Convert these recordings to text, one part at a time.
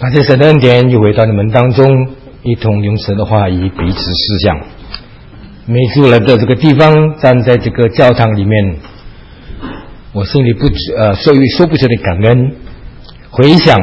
感谢神的恩典，又回到你们当中，一同用神的话语彼此思想。每次来到这个地方，站在这个教堂里面，我心里说不出的感恩。回想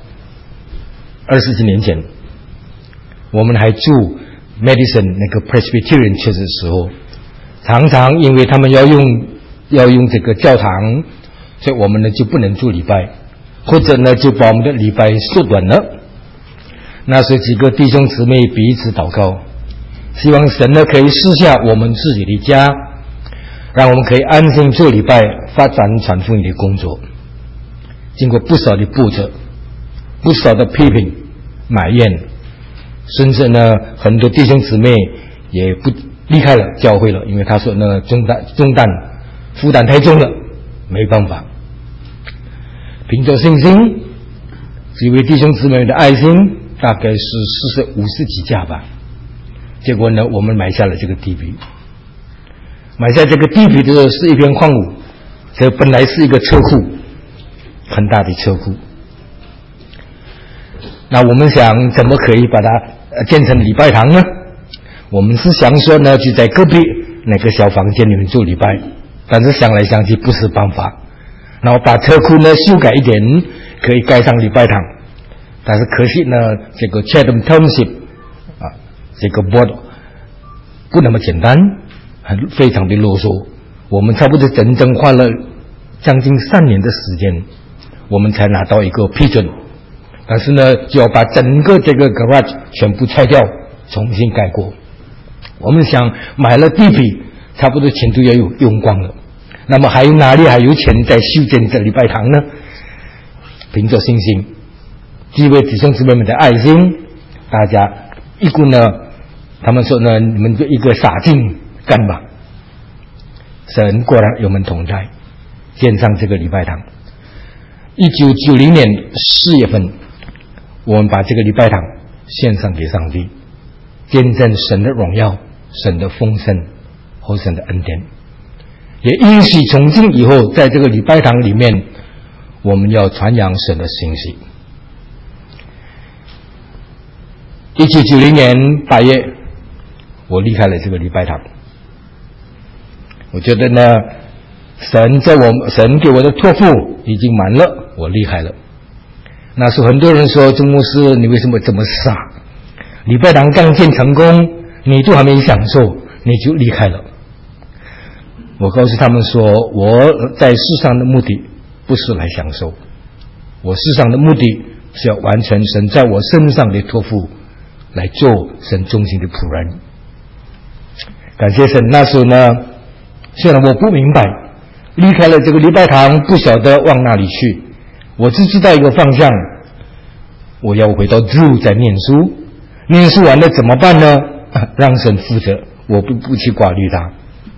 20几年前，我们还住 Madison 那个 Presbyterian Church 的时候，常常因为他们要用这个教堂，所以我们呢就不能住礼拜，或者呢就把我们的礼拜缩短了。那时几个弟兄姊妹彼此祷告，希望神呢可以赐下我们自己的家，让我们可以安心做礼拜，发展传福音的工作。经过不少的波折，不少的批评埋怨，甚至呢很多弟兄姊妹也不离开了教会了，因为他说呢重担负担太重了，没办法。凭着信心，几位弟兄姊妹的爱心，大概是50几架吧。结果呢，我们买下了这个地皮。买下这个地皮的时候是一片荒芜，这本来是一个车库，很大的车库。那我们想怎么可以把它建成礼拜堂呢？我们是想说呢，就在隔壁那个小房间里面做礼拜，但是想来想去不是办法。然后把车库呢修改一点，可以盖上礼拜堂。但是可惜呢，这个 Chatham Township 这个 board 不那么简单，非常的啰嗦。我们差不多整整花了将近3年的时间，我们才拿到一个批准。但是呢，就要把整个这个 garage 全部拆掉，重新盖过。我们想买了地皮，差不多钱都要用光了。那么还有哪里还有钱在修建这礼拜堂呢？凭着信心，几位弟兄姊妹们的爱心，大家一股呢，他们说呢，你们就一个洒劲干吧。神果然与我们同在，建上这个礼拜堂。1990年4月份，我们把这个礼拜堂献上给上帝，见证神的荣耀、神的丰盛和神的恩典。也因许从今以后，在这个礼拜堂里面，我们要传扬神的信息。1990年8月，我离开了这个礼拜堂。我觉得呢，神给我的托付已经满了，我离开了。那时候很多人说，钟牧师你为什么这么傻？礼拜堂刚建成功，你都还没享受，你就离开了。我告诉他们说，我在世上的目的不是来享受，我世上的目的是要完成神在我身上的托付，来做神忠心的仆人。感谢神，那时候呢，虽然我不明白，离开了这个礼拜堂，不晓得往哪里去，我只知道一个方向，我要回到Drew再念书，念书完了怎么办呢？让神负责，我不去挂虑他。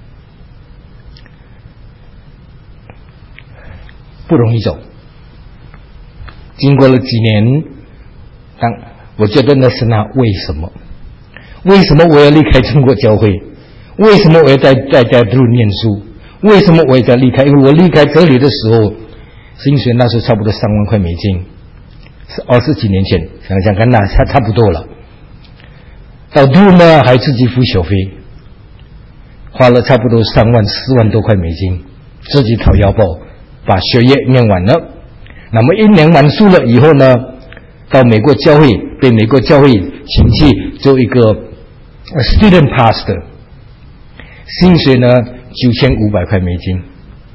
不容易走，经过了几年，我觉得那是为什么我要离开中国教会？为什么我要在Drew念书？为什么我要在离开？因为我离开这里的时候，薪水那时候差不多3万块美金，是20几年前，想想看，那差不多了。到Drew呢，还自己付学费，花了差不多3万4万多块美金，自己掏腰包。把学业念完了，那么1年完书了以后呢，到美国教会，被美国教会请去做一个 student pastor， 薪水呢9500块美金。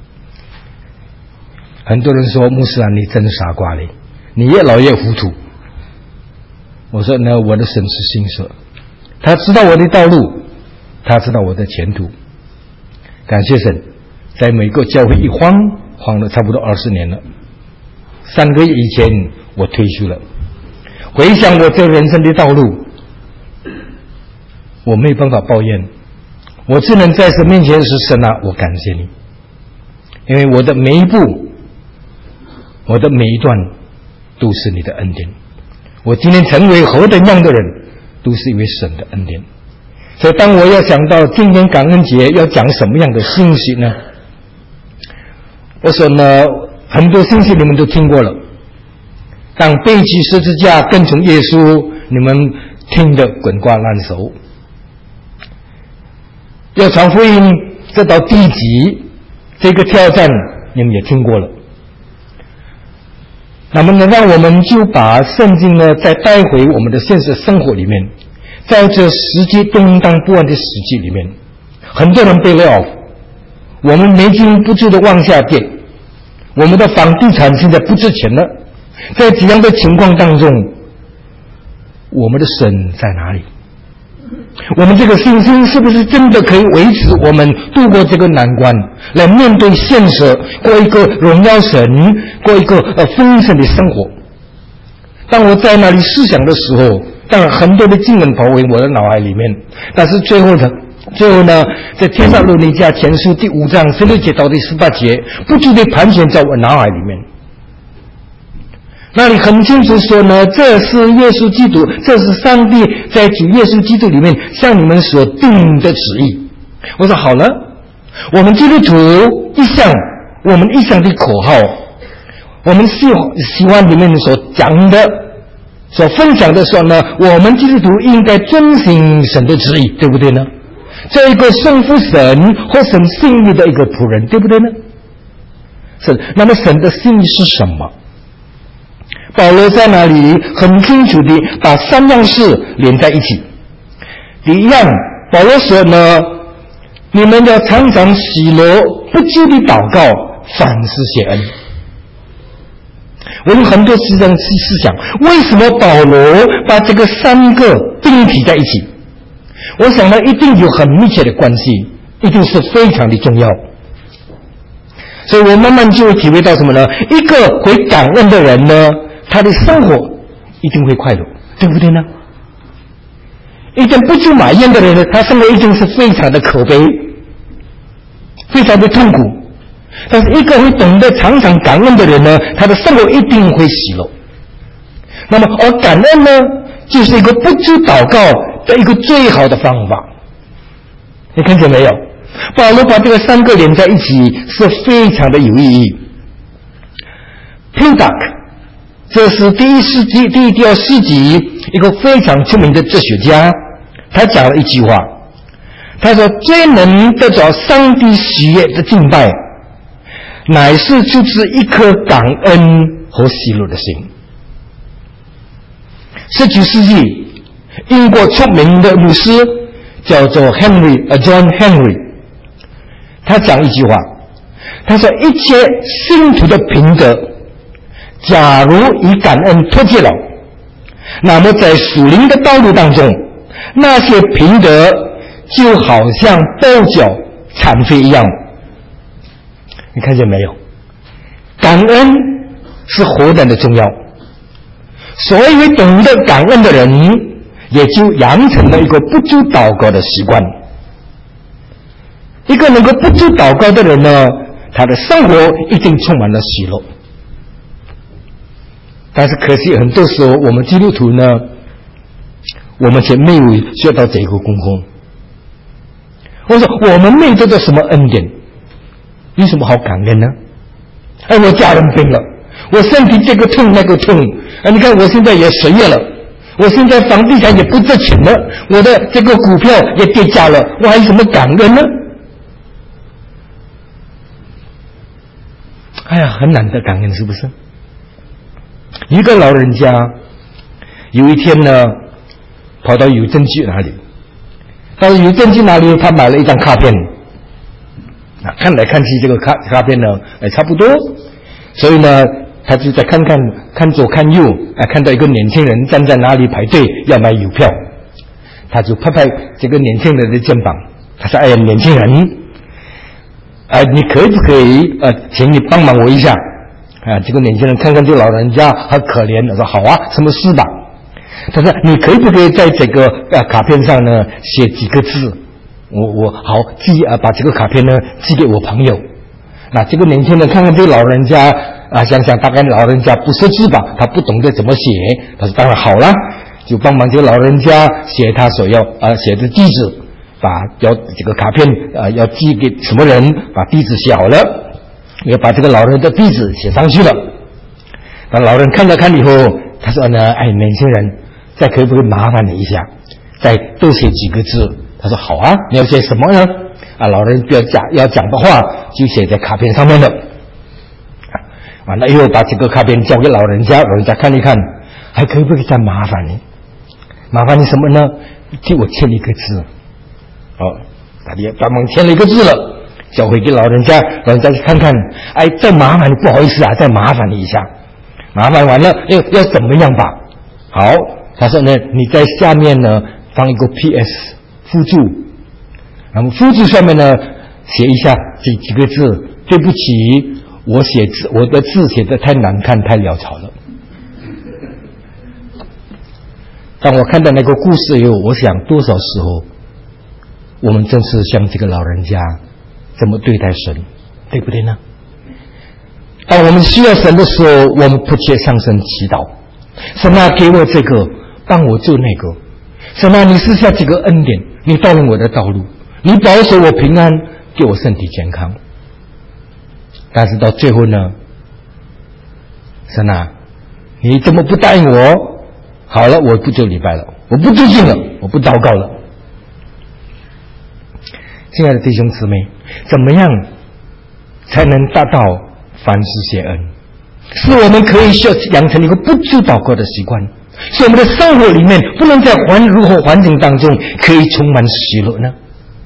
很多人说，牧师啊，你真傻瓜嘞，你越老越糊涂。我说呢，我的神是信实，他知道我的道路，他知道我的前途。感谢神，在美国教会一晃了差不多20年了。3个月以前我退休了，回想我这人生的道路，我没办法抱怨，我只能在神面前是神啊，我感谢你，因为我的每一步，我的每一段都是你的恩典。我今天成为何等样的人，都是因为神的恩典。所以当我要想到今天感恩节要讲什么样的信息呢？我说呢，很多信息你们都听过了， 当背起十字架跟从耶稣，你们听得滚瓜烂熟。要传福音，这到第几这个挑战你们也听过了。那么呢，让我们就把圣经呢再带回我们的现实生活里面。在这世界动荡不安的世界里面，很多人被 lay off， 我们没经不住的往下跌，我们的房地产现在不值钱了。在这样的情况当中，我们的神在哪里？我们这个信心是不是真的可以维持我们度过这个难关，来面对现实，过一个荣耀神，过一个丰盛的生活？当我在那里思想的时候，当然很多的经文跑回我的脑海里面，但是最后呢，在帖撒罗尼迦前书第5章16节到第18节，不住地盘旋在我脑海里面。那里很清楚说呢，这是耶稣基督，这是上帝在主耶稣基督里面向你们所定的旨意。我说好了，我们基督徒我们一向的口号，我们希望里面所讲的所分享的说呢，我们基督徒应该遵行神的旨意，对不对呢？这一个顺服神或神心意的一个仆人，对不对呢？是。那么神的心意是什么？保罗在那里很清楚地把3样事连在一起。第一样，保罗说呢，你们要常常喜乐，不住地祷告，凡事谢恩。我们很多时常去思想，为什么保罗把这个3个并提在一起？我想呢，一定有很密切的关系，一定是非常的重要。所以我慢慢就会体会到什么呢？一个会感恩的人呢，他的生活一定会快乐，对不对呢？一个不知埋怨的人呢，他生活一定是非常的可悲，非常的痛苦。但是一个会懂得常常感恩的人呢，他的生活一定会喜乐。那么而感恩呢，就是一个不住祷告的一个最好的方法。你看见没有？保罗把这个3个连在一起是非常的有意义。Plutarch， 这是第2世纪一个非常出名的哲学家，他讲了一句话，他说最能得着上帝喜悦的敬拜，乃是出自一颗感恩和喜乐的心。19世纪英国出名的牧师叫做John Henry， 他讲一句话，他说一切信徒的品德，假如以感恩脱节了，那么在属灵的道路当中，那些品德就好像跺脚残废一样。你看见没有？感恩是何等的重要，所以懂得感恩的人也就养成了一个不住祷告的习惯。一个能够不住祷告的人呢，他的生活一定充满了喜乐。但是可惜很多时候我们基督徒呢，我们却没有学到这个功课。我说我们没得到什么恩典，有什么好感恩呢？我家人病了，我身体这个痛那个痛，你看我现在也失业了，我现在房地产也不值钱了，我的这个股票也跌价了，我还有什么感恩呢？很难得感恩，是不是？一个老人家有一天呢，跑到邮政局那里，到邮政局那里，他买了一张卡片。看来看去这个卡片呢，差不多，所以呢，他就在看左看右，看到一个年轻人站在那里排队要买邮票，他就拍拍这个年轻人的肩膀，他说：“哎呀，年轻人，你可不可以请你帮忙我一下？”这个年轻人看看这个老人家很可怜，他说：“好啊，什么事吧？”他说：“你可不可以在这个卡片上呢写几个字？我好把这个卡片呢寄给我朋友。”那这个年轻人看看这个老人家想想大概老人家不识字吧，他不懂得怎么写，他说：“当然好了，就帮忙这个老人家写他所要写的地址，要这个卡片要寄给什么人，把地址写好了，也把这个老人的地址写上去了。” 那老人看了看以后，他说呢，哎，年轻人，再可不可以麻烦你一下，再多写几个字？他说好啊，你要写什么呢？啊，老人要讲的话就写在卡片上面的。完了以后把这个卡片交给老人家，老人家看一看，还可以不可以再麻烦你？麻烦你什么呢？替我签一个字。哦，他也专门签了一个字了，交回给老人家，老人家去看看，哎，再麻烦你，不好意思啊，再麻烦你一下。麻烦完了要怎么样吧？好，他说呢，你在下面呢放一个 PS 附注，然后附注上面呢写一下这几个字，对不起，我的字写得太难看，太潦草了。当我看到那个故事以后，我想多少时候我们真是像这个老人家这么对待神，对不对呢？当我们需要神的时候，我们不切向神祈祷，神啊，给我这个，帮我做那个，神啊，你赐下这个恩典，你带领我的道路，你保守我平安，给我身体健康。但是到最后呢，神啊，你怎么不答应我？好了，我不做礼拜了，我不读经了，我不祷告了。亲爱的弟兄姊妹，怎么样才能达到凡事谢恩？是我们可以养成一个不住祷告的习惯，是我们的生活里面不能在如何环境当中可以充满喜乐呢？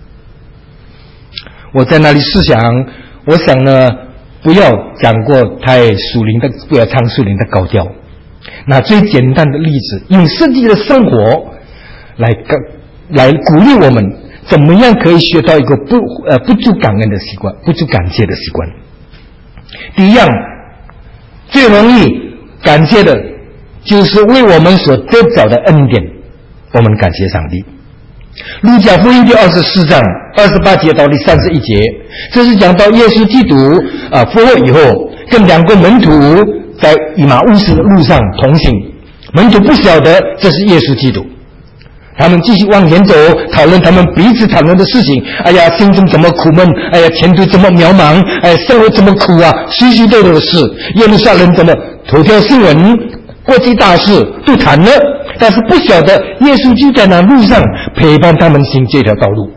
我在那里思想，我想呢，不要讲过太属灵的，不要唱属灵的高调。拿最简单的例子，用实际的生活来鼓励我们，怎么样可以学到一个不住感恩的习惯，不住感谢的习惯。第一样，最容易感谢的就是为我们所得着的恩典，我们感谢上帝。路加福音第24章28节到第31节，这是讲到耶稣基督复活以后，跟2个门徒在以马忤斯的路上同行，门徒不晓得这是耶稣基督，他们继续往前走，讨论他们彼此讨论的事情。哎呀，心中怎么苦闷，哎呀，前途怎么渺茫，哎，生活怎么苦啊，许许多多的事，耶路撒冷怎么头条新闻，国际大事都谈了，但是不晓得耶稣就在那路上陪伴他们行这条道路。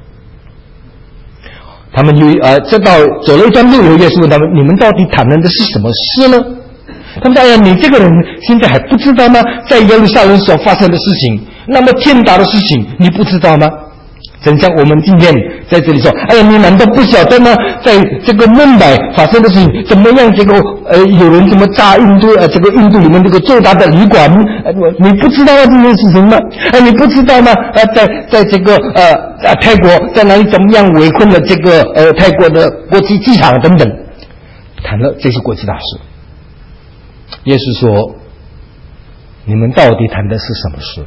他们这到走了一段路以后，耶稣问他们：你们到底谈论的是什么事呢？他们说：哎呀，你这个人现在还不知道吗？在耶路撒冷所发生的事情，那么天大的事情，你不知道吗？真像我们今天在这里说：哎呀，你难道不晓得吗？在这个孟买发生的事情，怎么样？这个有人怎么炸印度这个印度里面这个最大的旅馆，你不知道这件事情吗？你不知道吗？在这个泰国在哪里怎么样围困了这个泰国的国际机场等等，谈了这些国际大事。耶稣说：你们到底谈的是什么事？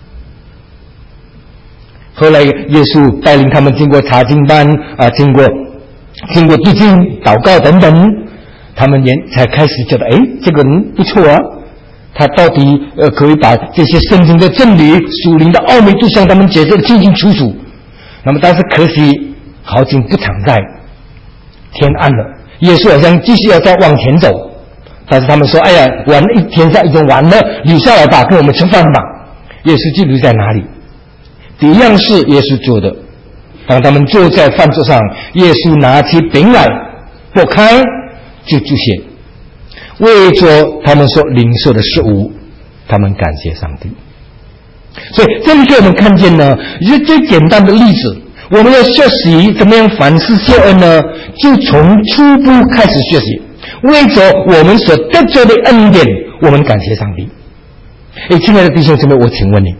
后来耶稣带领他们经过查经班经过读经祷告等等，他们才开始觉得，这个人不错啊，他到底可以把这些圣经的真理属灵的奥秘都向他们解释得清清楚楚。那么但是可惜好景不常在，天暗了，耶稣好像继续要再往前走，但是他们说：哎呀，晚了天下已经晚了，留下来吧，跟我们吃饭吧。耶稣就留在哪里？第一样是耶稣做的，当他们坐在饭桌上，耶稣拿起饼来，拨开就注谢，为着他们所领受的食物，他们感谢上帝。所以这里给我们看见呢，一个最简单的例子，我们要学习怎么样凡事谢恩呢，就从初步开始学习，为着我们所得着的恩典，我们感谢上帝。亲爱的弟兄姊妹，我请问你，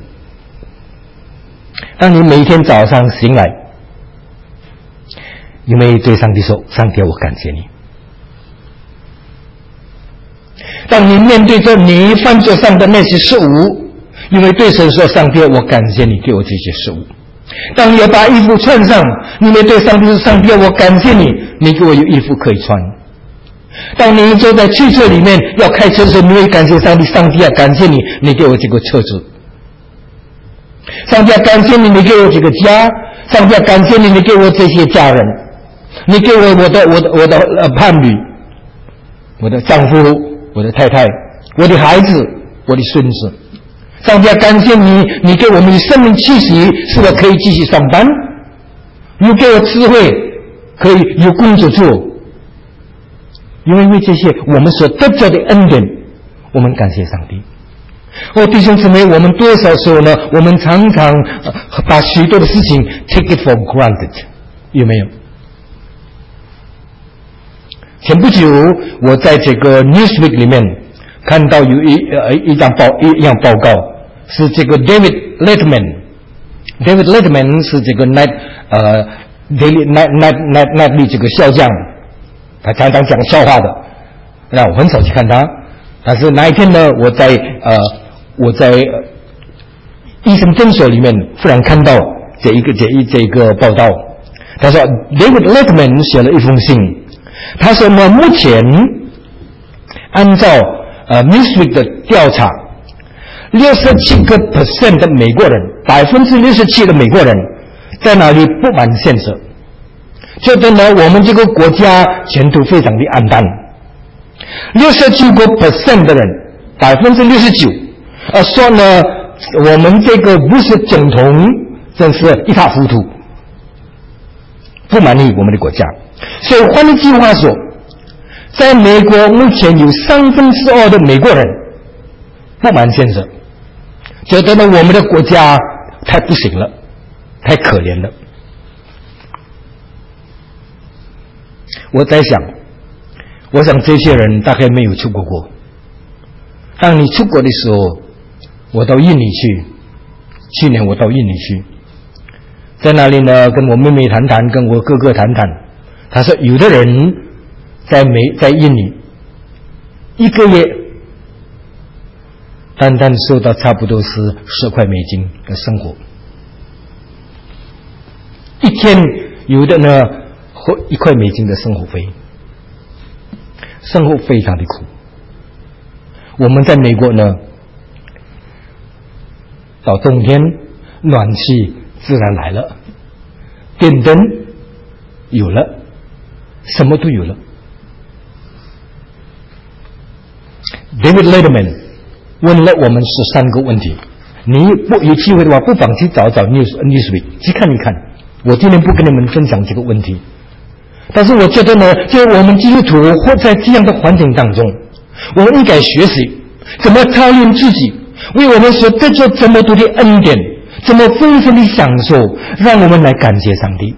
当你每天早上醒来，有没有对上帝说：上帝，我感谢你？当你面对着你饭桌上的那些事物，有没有对神说：上帝，我感谢你给我这些事物？当你要把衣服穿上，你没对上帝说：上帝，我感谢你，你给我有衣服可以穿？当你坐在汽车里面要开车的时候，你会感谢上帝：上帝啊，感谢你，你给我这个车子。上帝啊，感谢你，你给我这个家。上帝啊，感谢你，你给我这些家人，你给我的伴侣，我的丈夫， 我的太太、我的孩子、我的孙子。上帝感谢你，你给我们的生命气息，使我可以继续上班，你给我智慧，可以有工作做。因为这些我们所得着的恩典，我们感谢上帝。弟兄姊妹，我们多少时候呢？我们常常把许多的事情 take it for granted， 有没有？前不久，我在这个 Newsweek 里面看到有一样报告，是这个 David Letterman。David Letterman 是这个 Nightly 这个笑匠，他常常讲笑话的。那我很少去看他，但是那一天呢，我在医生诊所里面忽然看到这一个报道。他说 David Letterman 写了一封信，他说呢，目前按照Newsweek 的调查，67% 的美国人，67%的美国人在那里不满现实，觉得呢我们这个国家前途非常的暗淡。69% 的人，69%说呢我们这个不是总统真是一塌糊涂，不满意我们的国家。所以换一句话说，在美国目前有2/3的美国人不满现实，觉得呢我们的国家太不行了，太可怜了。我想这些人大概没有出过国。当你出国的时候，我到印尼去，去年我到印尼去，在那里呢跟我妹妹谈谈，跟我哥哥谈谈。他说有的人在印尼一个月单单收到差不多是10块美金的生活，一天有的呢或1块美金的生活费，生活非常的苦。我们在美国呢，到冬天暖气自然来了，电灯有了，什么都有了。David Letterman 问了我们13个问题，你有机会的话不妨去找找 Newsweek 去看一看。我今天不跟你们分享这个问题，但是我觉得呢，就我们基督徒活在这样的环境当中，我们应该学习怎么操练自己，为我们所得着这么多的恩典，怎么丰盛的享受，让我们来感谢上帝。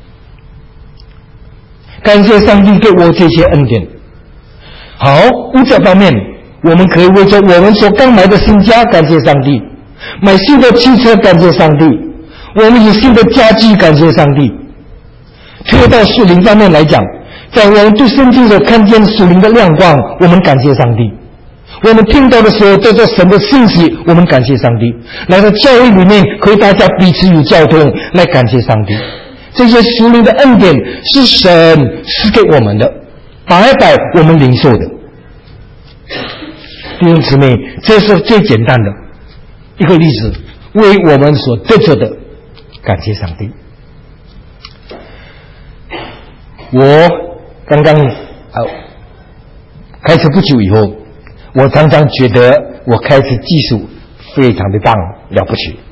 感谢上帝给我这些恩典。好，物质方面，我们可以为着我们所刚买的新家感谢上帝，买新的汽车感谢上帝，我们有新的家具感谢上帝。推到属灵方面来讲，在我们对圣经所看见属灵的亮光，我们感谢上帝。我们听到的时候得到神的信息，我们感谢上帝。来到教会里面，可以大家彼此有交通，来感谢上帝。这些属灵的恩典是神赐给我们的，白白我们领受的。弟兄姊妹，这是最简单的一个例子，为我们所得着的感谢上帝。我刚刚开始不久以后，我常常觉得我开始技术非常的棒，了不起。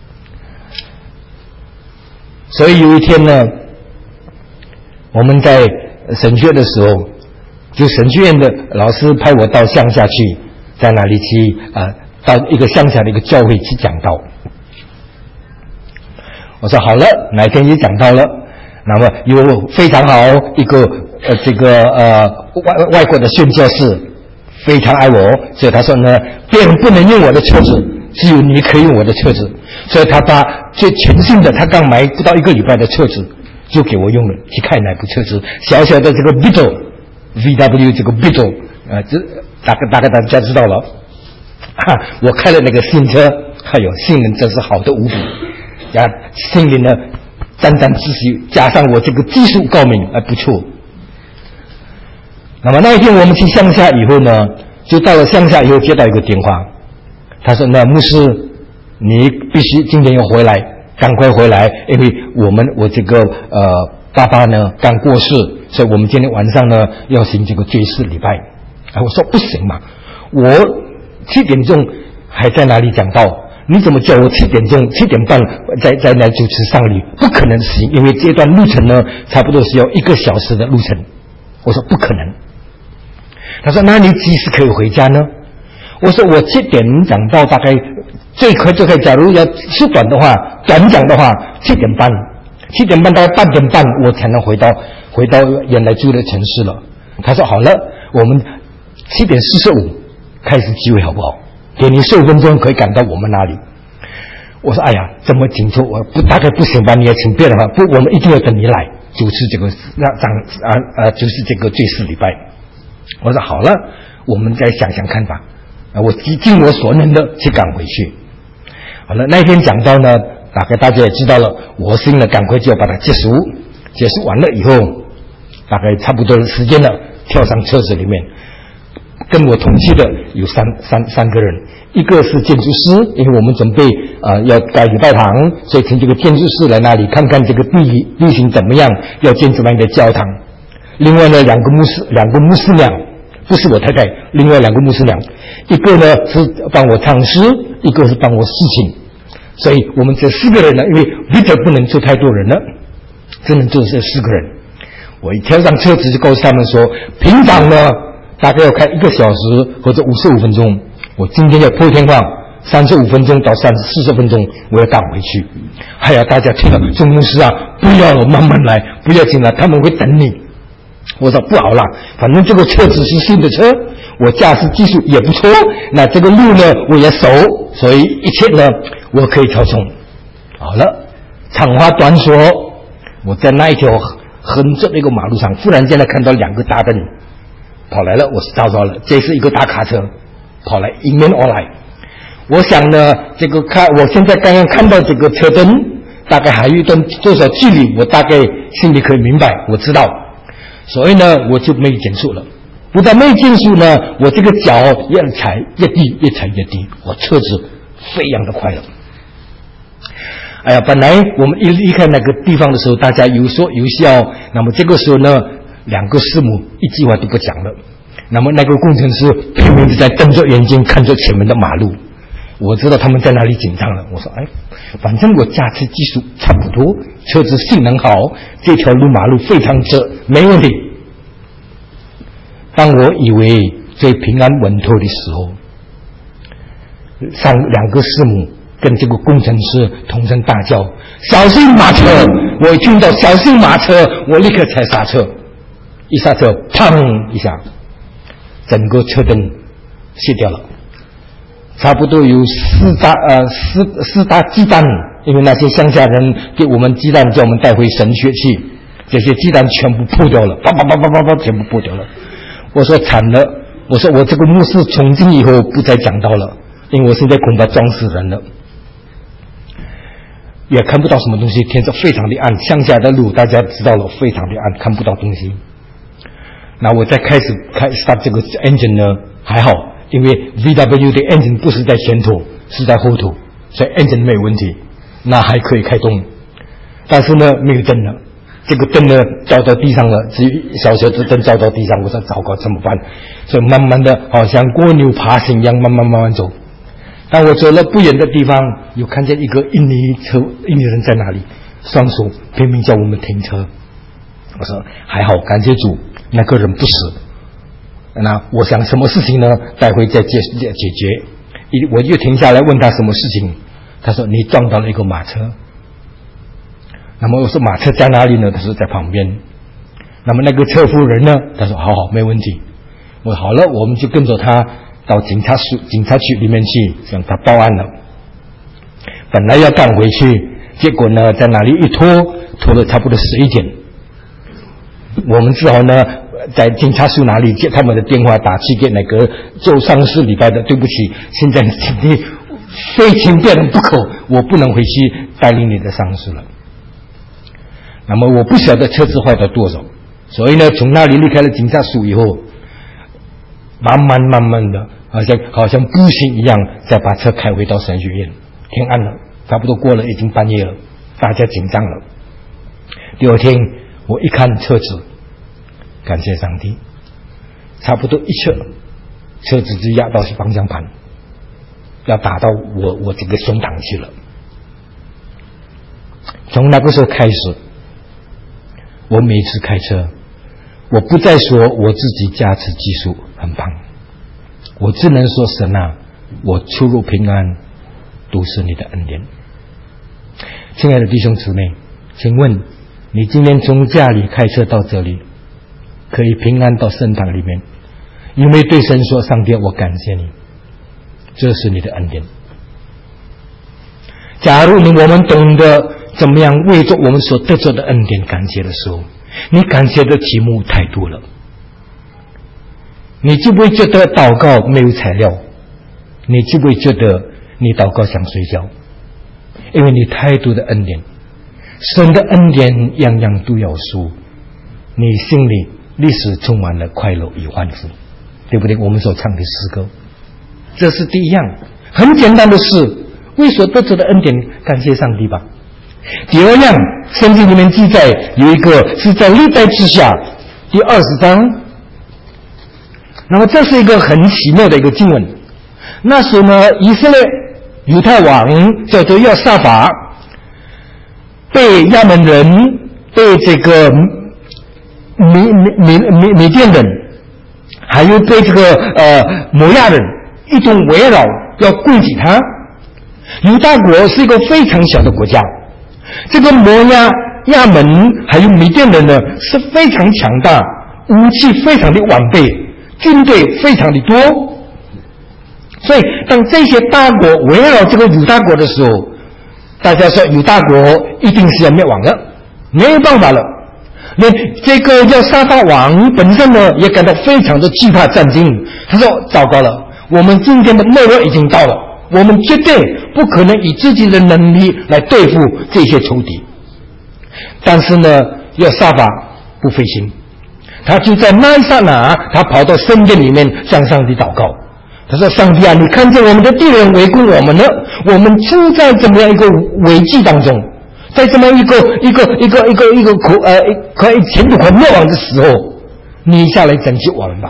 所以有一天呢，我们在神学的时候，就神学院的老师派我到乡下去，在那里去到一个乡下的一个教会去讲道。我说好了，哪天也讲道了。那么有非常好一个外国的宣教士非常爱我，所以他说呢，别人不能用我的车子，只有你可以用我的车子。所以他把最全新的，他刚买不到1个礼拜的车子就给我用了。去看那部车子，小小的这个 VW 这个 Beetle， 这大概大家知道了。我开了那个新车，哎呦，性能真是好的无比，心里呢沾沾自喜，加上我这个技术高明，不错。那么那一天我们去乡下以后呢，就到了乡下以后接到一个电话，他说呢，牧师，你必须今天要回来，赶快回来，因为我这个爸爸呢刚过世，所以我们今天晚上呢要行这个追思礼拜。 我说不行嘛，我7点钟还在哪里讲道，你怎么叫我7点半再来主持丧礼？不可能行，因为这段路程呢，差不多是要1个小时的路程。我说不可能。他说那你几时可以回家呢？我说我7点讲到，大概最快，假如要缩短的话，短讲的话7点半大概8点半我才能回到原来住的城市了。他说好了，我们7点45开始聚会好不好？给你15分钟可以赶到我们那里。我说哎呀，这么紧凑，我大概不行吧？你也请别人吧，不，我们一定要等你来主持这个就是这个最4礼拜。我说好了，我们再想想看吧。我尽我所能的去赶回去。好了，那天讲到呢，大概大家也知道了，我心呢赶快就要把它结束完了以后，大概差不多的时间了，跳上车子里面，跟我同去的有三个人，一个是建筑师，因为我们准备要盖礼拜堂，所以请这个建筑师来那里看看这个地形怎么样，要建怎么样的教堂。另外呢，两个牧师娘，不是我太太，另外2个牧师娘，一个呢是帮我唱诗，一个是帮我侍琴。所以我们这4个人呢，因为Peter不能坐太多人了，只能坐这4个人。我一跳上车子就告诉他们说，平常呢大概要开1个小时或者55分钟，我今天要破天荒35分钟到40分钟我要赶回去。哎呀，大家听了，钟牧师啊，不要了，慢慢来，不要紧了，他们会等你。我说不好啦，反正这个车子是新的车，我驾驶技术也不错，那这个路呢我也熟，所以一切呢我可以调整。好了，长话短说，我在那一条横着的一个马路上，忽然间呢看到2个大灯跑来了，我是糟糕了，这是一个大卡车跑来迎面而来。我想呢，我现在刚刚看到这个车灯，大概还有一段多少距离，我大概心里可以明白，我知道。所以呢，我就没有减速了。不但没有减速呢，我这个脚越踩越低，越踩越低，我车子飞扬的快了。哎呀，本来我们一离开那个地方的时候，大家有说有笑，那么这个时候呢，2个师母一句话都不讲了。那么那个工程师拼命的在瞪着眼睛看着前面的马路，我知道他们在那里紧张了。我说反正我驾驶技术差不多，车子性能好，这条马路非常直，没问题。当我以为最平安稳妥的时候，2个师母跟这个工程师同声大叫小心马车。我一听到小心马车，我立刻踩刹车，一刹车砰一下，整个车灯熄掉了。差不多有四大鸡蛋，因为那些乡下人给我们鸡蛋，叫我们带回神学去，这些鸡蛋全部破掉了，啪啪啪啪啪啪，全部破掉了。我说惨了，我说我这个牧师从今以后不再讲道了，因为我现在恐怕撞死人了，也看不到什么东西，天色非常的暗，乡下的路大家知道了，非常的暗，看不到东西。那我再开始start 这个 engine 呢，还好。因为 VW 的 engine 不是在前头，是在后头，所以 engine 没有问题，那还可以开动。但是呢，没有灯了，这个灯呢照到地上了，只有小小的灯照到地上，我说糟糕，怎么办？所以慢慢的，好像蜗牛爬行一样，慢慢走。当我走了不远的地方，又看见一个印尼人在那里，双手拼命叫我们停车。我说还好，感谢主，那个人不死。那我想什么事情呢？待会再解决。我就停下来问他什么事情，他说你撞到了一个马车。那么我说马车在哪里呢？他说在旁边。那么那个车夫人呢？他说好没问题。我说好了，我们就跟着他到警察局里面去向他报案了。本来要赶回去，结果呢在那里一拖了差不多11点，我们只好呢在警察署那里接他们的电话，打去给那个做丧事礼拜的，对不起，现在你非请别人不可，我不能回去带领你的丧事了。那么我不晓得车子坏到多少，所以呢从那里离开了警察署以后，慢慢的好像步行一样，再把车开回到神学院。天暗了，差不多过了，已经半夜了，大家紧张了。第二天我一看车子，感谢上帝，差不多一车子就压到方向盘，要打到我这个胸膛去了。从那个时候开始，我每次开车，我不再说我自己驾驶技术很棒，我只能说神啊，我出入平安都是你的恩典。亲爱的弟兄姊妹，请问你今天从家里开车到这里，可以平安到圣堂里面，因为对神说，上帝，我感谢你，这是你的恩典。假如我们懂得怎么样为着我们所得着的恩典感谢的时候，你感谢的题目太多了，你就不会觉得祷告没有材料，你就不会觉得你祷告想睡觉，因为你太多的恩典，神的恩典样样都要数，你心里立时充满了快乐与欢呼，对不对？我们所唱的诗歌，这是第一样，很简单的事，为所得着的恩典感谢上帝吧。第二样，圣经里面记载有一个是在历代志下第20章，那么这是一个很奇妙的一个经文。那时候呢，以色列犹太王叫做约沙法，被亚门人，被这个米甸人，还有被这个摩亚人一同围绕，要攻击他。犹大国是一个非常小的国家，这个亚门还有米甸人呢是非常强大，武器非常的完备，军队非常的多。所以当这些大国围绕这个犹大国的时候，大家说犹大国一定是要灭亡的，没有办法了。连这个叫沙法王本身呢也感到非常的惧怕战惊，他说糟糕了，我们今天的末日已经到了，我们绝对不可能以自己的能力来对付这些仇敌。但是呢，约沙法不灰心，他就在那一刹那，他跑到圣殿里面向上帝祷告。他说：“上帝啊，你看见我们的敌人围攻我们了，我们正在这么样一个危机当中，在这么一个快前途快灭亡的时候，你下来拯救我们吧。”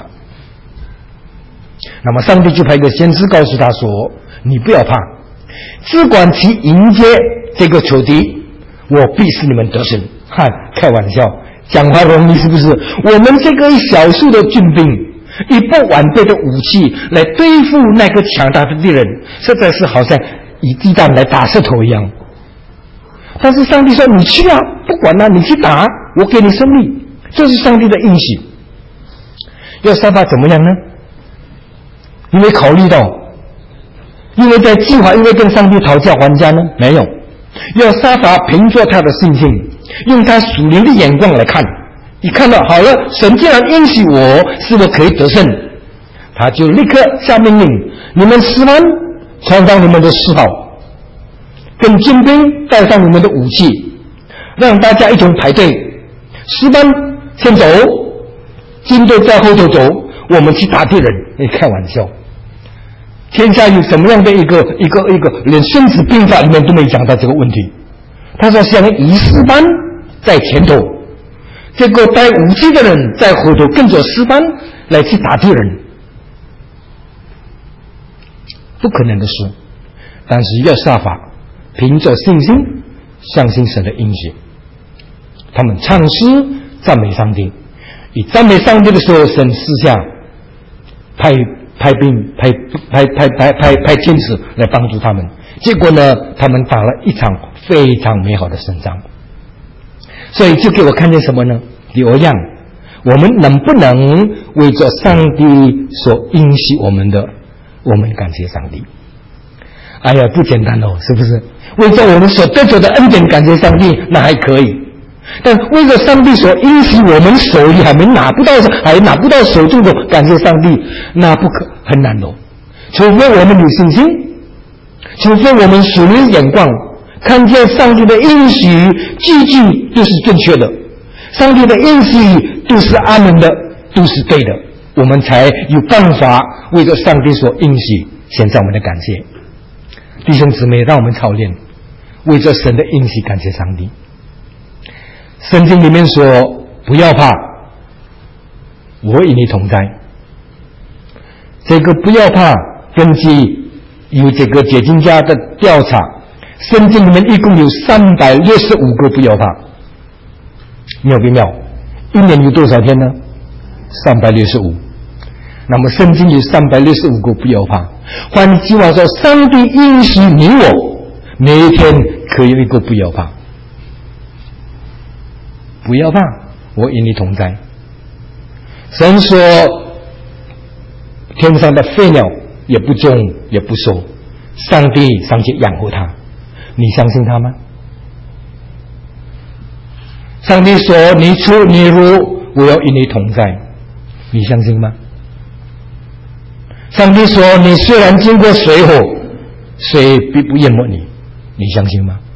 那么上帝就派一个先知告诉他说：“你不要怕，只管去迎接这个仇敌，我必使你们得胜。”开玩笑，讲话容易是不是？我们这个小数的军兵，以不完备的武器来对付那个强大的敌人，实在是好像以鸡蛋来打石头一样。但是上帝说：“你去啊，不管啊，你去打，我给你胜利。”这是上帝的应许。约沙法怎么样呢？因为考虑到，因为在计划，因为跟上帝讨价还价呢？没有。约沙法凭着他的信心，用他属灵的眼光来看，一看到好了，神既然应许我，是我可以得胜，他就立刻下命令：你们10万穿上你们的狮袍，跟军兵带上你们的武器，让大家一同排队，10万先走，军队在后头走，我们去打敌人。开玩笑，天下有什么样的一个连《孙子兵法》里面都没讲到这个问题。他说像以4班在前头，这个带武器的人在后头跟着10班来去打敌人，不可能的事。但是约沙法凭着信心相信神的应许，他们唱诗赞美上帝。以赞美上帝的时候，神私下派天使来帮助他们。结果呢，他们打了一场非常美好的胜仗。所以就给我看见什么呢？第二样，我们能不能为着上帝所应许我们的，我们感谢上帝。哎呀，不简单哦，是不是？为着我们所得着的恩典感谢上帝，那还可以。但为了上帝所应许我们手里还拿不到手中的感谢上帝，那很难哦。除非我们有信心，除非我们属灵眼光看见上帝的应许句句都是正确的，上帝的应许都是阿们的，都是对的，我们才有办法为着上帝所应许献上我们的感谢。弟兄姊妹，让我们操练为着神的应许感谢上帝。圣经里面说：“不要怕，我与你同在。” 这个不要怕，根据有这个解经家的调查，圣经里面一共有365个不要怕，妙不妙？一年有多少天呢？365。那么圣经有365个不要怕，换句话说，上帝允许你我每一天可以有一个不要怕。不要怕，我与你同在。神说天上的飞鸟也不种也不收，上帝上去养活它，你相信他吗？上帝说你出你入，我要与你同在，你相信吗？上帝说你虽然经过水火，水必不淹没你，你相信吗？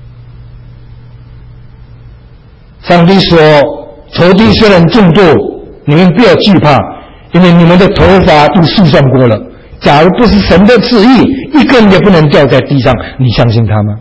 上帝说仇敌虽然众多，你们不要惧怕，因为你们的头发都数算过了，假如不是神的旨意，一根也不能掉在地上，你相信他吗？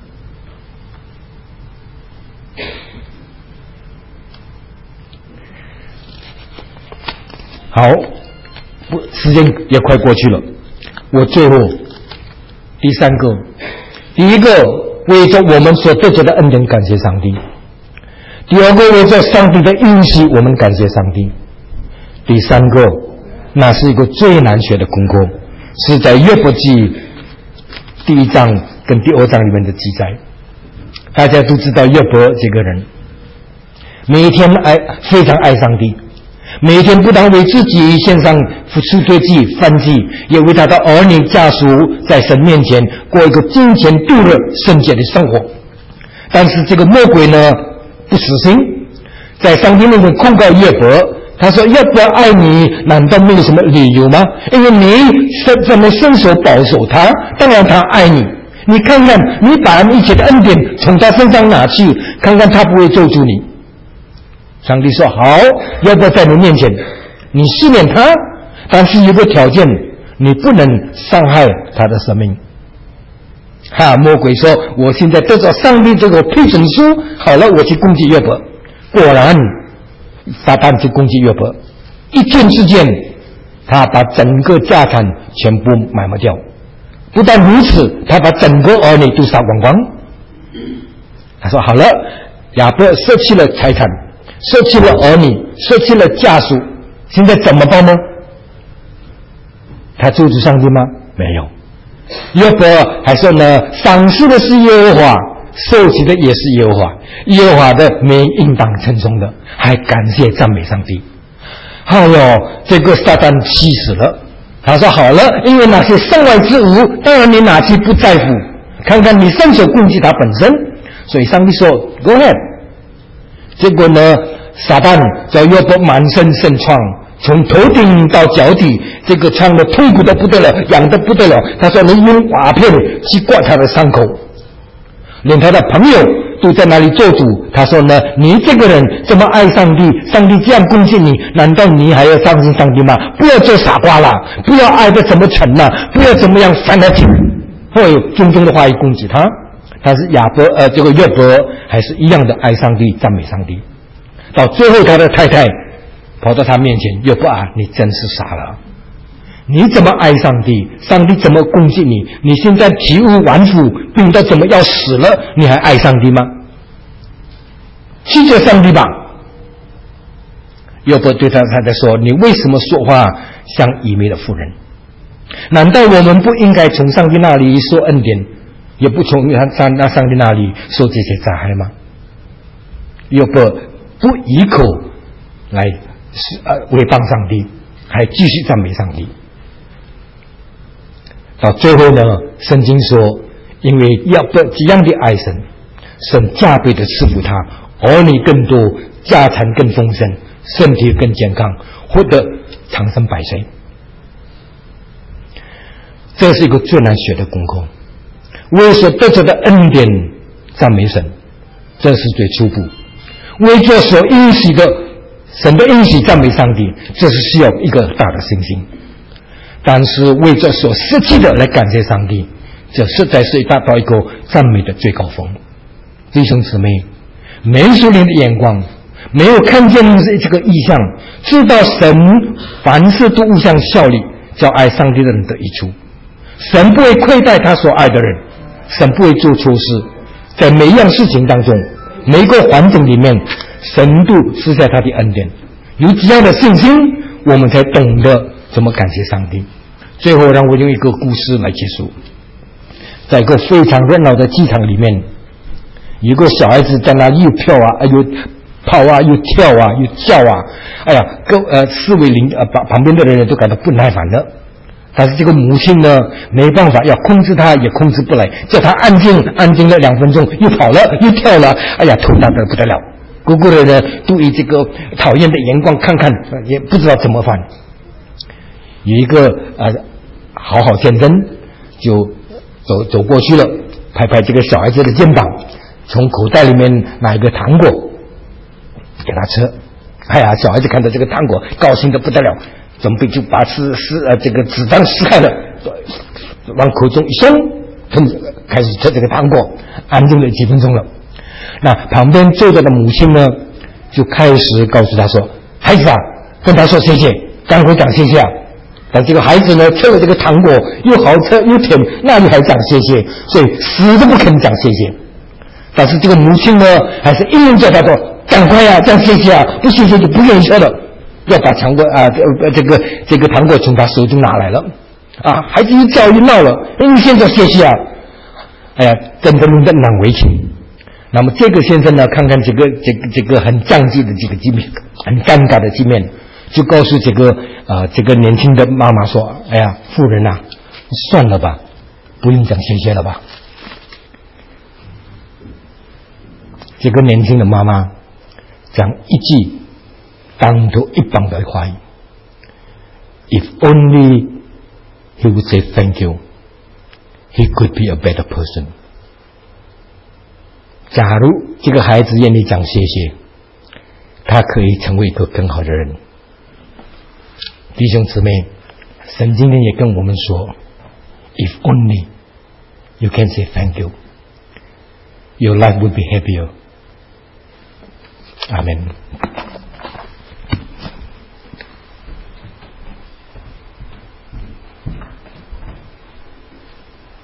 好，时间也快过去了，我最后第3个，第一个为着我们所得着的恩典感谢上帝，第2个为着上帝的应许我们感谢上帝，第3个那是一个最难学的功课，是在约伯记第1章跟第2章里面的记载。大家都知道约伯这个人每一天非常爱上帝，每一天不但为自己献上付出对祭燔祭，也为他的儿女家属在神面前过一个金钱度日圣洁的生活。但是这个魔鬼呢不死心，在上帝面前控告约伯，他说约伯爱你难道没有什么理由吗？因为你怎么伸手保守他，当然他爱你，你看看你把一切的恩典从他身上拿去，看看他不会咒诅你。上帝说好，约伯在你面前你试炼他，但是有个条件，你不能伤害他的生命。魔鬼说我现在得到上帝这个批准书，好了，我去攻击约伯。果然撒旦去攻击约伯，一天之间他把整个家产全部埋没掉，不但如此，他把整个儿女都杀光光。他说好了，亚伯舍弃了财产，舍弃了儿女，舍弃了家属，现在怎么办呢？他咒诅上帝吗？没有。约伯还说呢，赏赐的是耶和华，受洗的也是耶和华，耶和华的名应当称颂的，还感谢赞美上帝。哎呦，这个撒旦气死了。他说好了，因为那些身外之物，当然你拿去不在乎，看看你伸手攻击他本身。所以上帝说 Go ahead。 结果呢，撒旦叫约伯满身生疮，从头顶到脚底，这个疮的痛苦的不得了，痒的不得了。他说你用瓦片去刮他的伤口，连他的朋友都在那里做主。他说呢，你这个人这么爱上帝，上帝这样贡献你，难道你还要相信上帝吗？不要做傻瓜啦，不要爱得怎么沉啦，不要怎么样fanatic，会有种种的话语攻击他。但是这个约伯还是一样的爱上帝，赞美上帝。到最后他的太太跑到他面前，约伯啊，你真是傻了，你怎么爱上帝？上帝怎么攻击你？你现在体无完肤，病得怎么要死了，你还爱上帝吗？拒绝上帝吧。约伯对他太太说，你为什么说话像愚昧的妇人？难道我们不应该从上帝那里说恩典，也不从上帝那里受这些灾害吗？约伯不以口来诽谤上帝，还继续赞美上帝。到最后呢，圣经说，因为约伯这样的爱神，神加倍的赐福他，儿女更多，家产更丰盛，身体更健康，活得长生百岁。这是一个最难学的功课。为所得着的恩典赞美神，这是最初步。为着所应许的神的应许赞美上帝，这是需要一个大的信心。但是为着所失去的来感谢上帝，这实在是达到一个赞美的最高峰。弟兄姊妹，没属灵的眼光，没有看见这个意象，知道神凡事都互相效力， 叫爱上帝的人得益处。神不会亏待他所爱的人，神不会做错事，在每一样事情当中，每一个环境里面，神都是在他的恩典。有这样的信心，我们才懂得怎么感谢上帝。最后让我用一个故事来结束。在一个非常热闹的机场里面，有个小孩子在那又跳啊，又跑啊，又跳啊，又叫啊，哎呀，四围旁边的人都感到不耐烦了。但是这个母亲呢，没办法，要控制他也控制不来，叫他安静，安静了2分钟，又跑了，又跳了，哎呀，头大得不得了。个个人呢都以这个讨厌的眼光看看，也不知道怎么办。有一个好先生就走过去了，拍拍这个小孩子的肩膀，从口袋里面拿一个糖果给他吃。哎呀，小孩子看到这个糖果高兴得不得了，准备就把这个纸张撕开了，往口中一送，开始吃这个糖果，安静了几分钟了。那旁边坐着的母亲呢，就开始告诉他说：“孩子啊，跟他说谢谢，赶快讲谢谢啊！”但这个孩子呢，吃了这个糖果又好吃又甜，哪里还讲谢谢？所以死都不肯讲谢谢。但是这个母亲呢，还是硬叫他说：“赶快呀，讲谢谢啊！不谢谢就不愿意吃了。”要把糖果这个糖果从他手中拿来了。孩子一叫一闹了，你现在谢谢啊！哎呀，真的弄得难为情。那么这个先生呢，看看这个很仗义的这个局面，很尴尬的局面，就告诉这个年轻的妈妈说：“哎呀，夫人啊，算了吧，不用讲谢谢了吧。”这个年轻的妈妈讲一句当头一棒的话语 ：“If only he would say thank you, he could be a better person。”假如这个孩子愿意讲谢谢，他可以成为一个更好的人。弟兄姊妹，神今天也跟我们说 ：“If only you can say thank you, your life will be happier。”阿们。